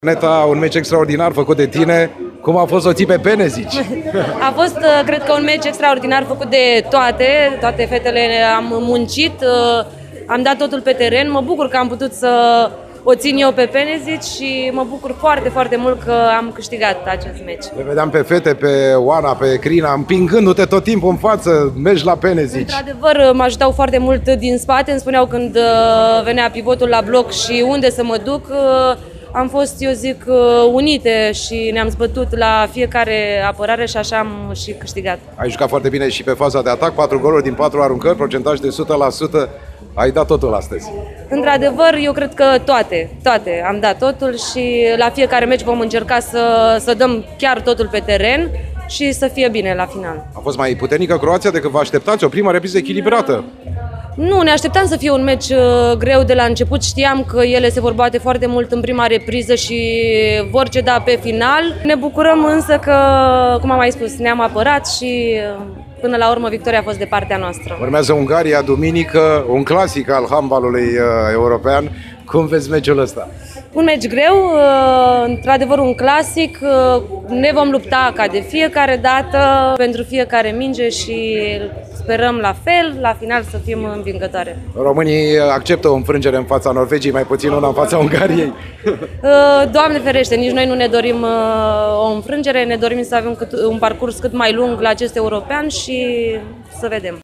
Neta, un meci extraordinar făcut de tine. Cum a fost să o ții pe pene, zici? A fost, cred că, un meci extraordinar făcut de toate fetele. Am muncit, am dat totul pe teren. Mă bucur că am putut să o țin eu pe pene, zici, și mă bucur foarte, foarte mult că am câștigat acest meci. Le vedeam pe fete, pe Oana, pe Crina, împingându-te tot timpul în față, mergi la pene, zici. Într-adevăr, mă ajutau foarte mult din spate, îmi spuneau când venea pivotul la bloc și unde să mă duc. Am fost, eu zic, unite și ne-am zbătut la fiecare apărare și așa am și câștigat. Ai jucat foarte bine și pe faza de atac, 4 goluri din 4 aruncări, procentaj de 100%. Ai dat totul astăzi. Într-adevăr, eu cred că toate. Am dat totul și la fiecare meci vom încerca să dăm chiar totul pe teren și să fie bine la final. A fost mai puternică Croația decât vă așteptați? O primă repriză echilibrată. Nu, ne așteptam să fie un meci greu de la început. Știam că ele se vor bate foarte mult în prima repriză și vor ceda pe final. Ne bucurăm însă că, cum am mai spus, ne-am apărat și până la urmă victoria a fost de partea noastră. Urmează Ungaria, duminică, un clasic al handbalului european. Cum vezi meciul ăsta? Un meci greu, într-adevăr un clasic. Ne vom lupta ca de fiecare dată pentru fiecare minge și sperăm la fel, la final să fim învingătoare. Românii acceptă o înfrângere în fața Norvegiei, mai puțin una în fața Ungariei. Doamne ferește, nici noi nu ne dorim o înfrângere, ne dorim să avem un parcurs cât mai lung la acest european și să vedem.